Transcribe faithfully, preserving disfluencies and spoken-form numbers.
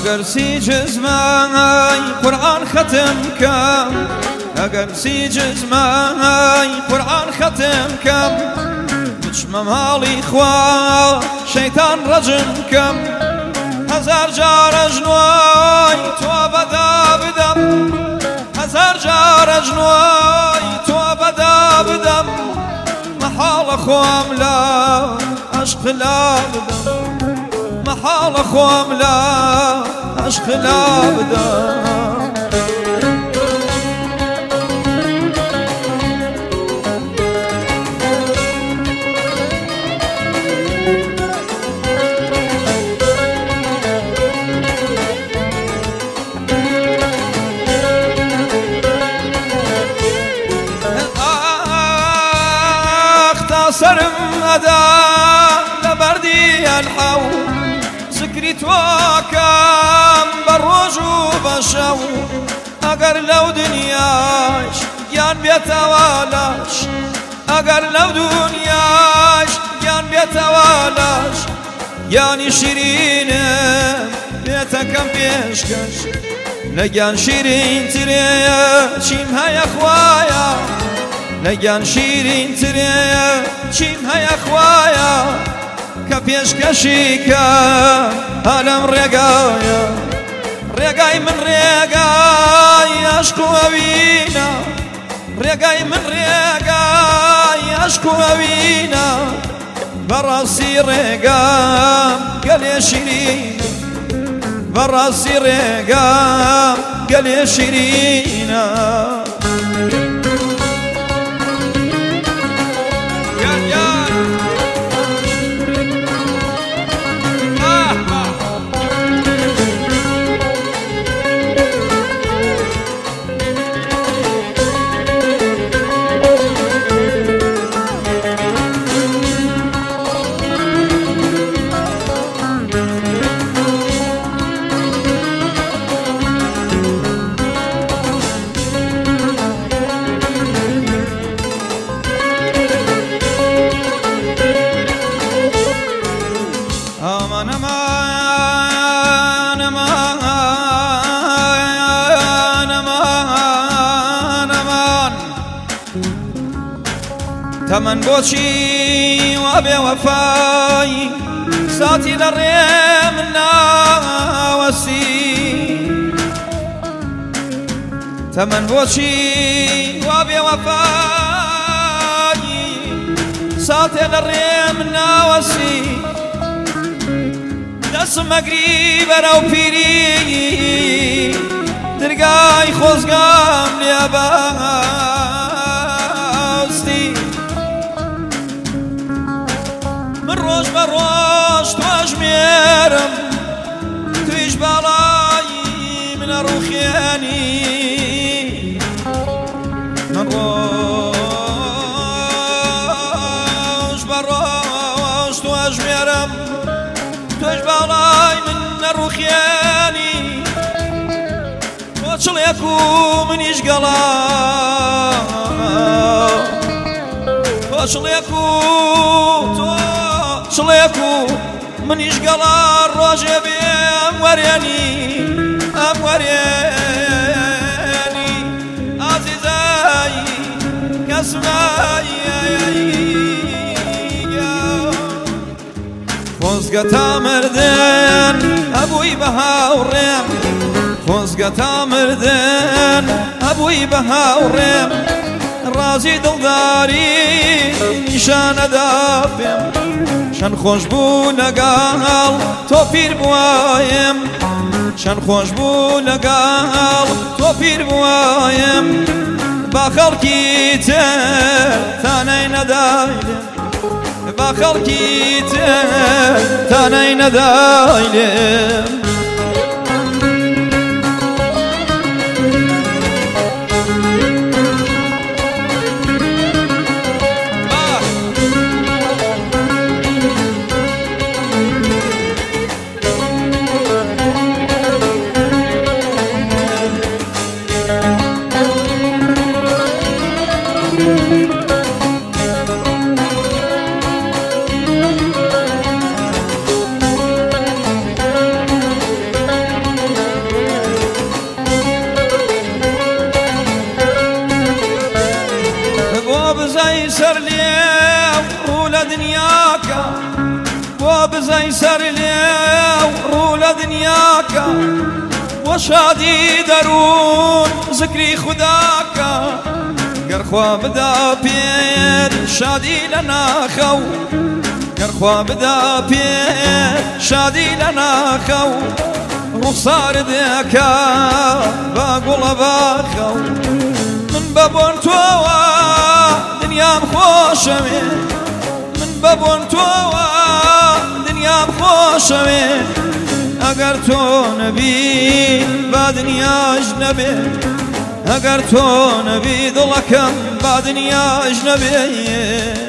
اگر سی جزمای قرآن ختم کم اگر سی جزمای قرآن ختم کم بچمە ماڵی خوا شەیتان ڕەجم کەم هەزار جارە ژنۆی تۆ بەدا بدەم هەزار جارە ژنۆی تۆ بەدا بدەم مەحاڵە خۆم لە عەشق لا بدەم مەحاڵە خۆم لە عەشق لا بدەم سرم ئەدا لە بەردی ئەلحەو زکری تۆکەم بە ڕۆژ و بە شەو ئەگەر لەو دنیاش گیان بێتەوە لەش ئەگەر لەو دنیاش گیان بێتەوە لەش گیانی شیرینم بێتەکەم پێشکەش لە گیان شیرینترێیە چیم هەیە خوایە لەگیان شیرین ترێیە چیم هەیە خوایە کە پێشکەشی کە هەلەم ڕێگایە ڕێگای من ڕێگای عەشق و ئەوینە ڕێگای من ڕێگای عەشق و ئەوینە بەڕاستی ڕێگام گەلێ شیرینە بەڕاستی ڕێگام گەلێ شیرینە aman aman aman aman aman تەمەن بۆچی وا بێوەفایی ساتی لە ڕێم ناوەستی تەمەن بۆچی وا بێوەفایی ساتێ لە ڕێم ناوەستی دەسم ئەگری بەرەو پیری دەرگای خۆزگام لێ باستی من ڕۆژ بە ڕۆژ تۆژمێرم تویش باڵایی منە ڕوخێنی من ڕۆژ بە ڕۆژ تۆژمێرم توش باڵای من نەڕوخێنی تۆ چڵێک و منیش گەڵا تۆ چڵێک و تۆ چڵێک و منیش گەڵا ڕۆژێ بێ ئەم وەرێنی ئەم وەرێنی ئازیزایی کەسمایی خۆزگە تا مردن ئەبووی بە هاوڕێم خۆزگە تا مردن ئەبووی بە هاوڕێم ڕازی دڵداری نیشانەدا پێم چەند خۆش بوو لەگەڵ تۆ پیر بووایم چەند خۆش بوو لەگەڵ تۆ پیر بووایم با خەڵکی تر تانەی نەدایلێم با خەڵکی تر تانەی نەدایلێم سر لێو ڕوو لە دنیاکە بۆ بزەی سەر لێو ڕوو لە دنیاکە بۆ شادی دەروون زکری خوداکە گەرخوا بدا پێت شادی لە ناخەو گەرخوا بدا پێت شادی لە ناخەو ڕوخسار دەکا بە گوڵە باخەو من بە بۆن تۆوە دنیام خۆشەوێ من بە بۆن تۆوە دنیام خۆشەوێ ئەگەر تۆ نەبی با دنیاش نەبێ ئەگەر تۆ نەبی دڵەکەم با دنیاش نەبێ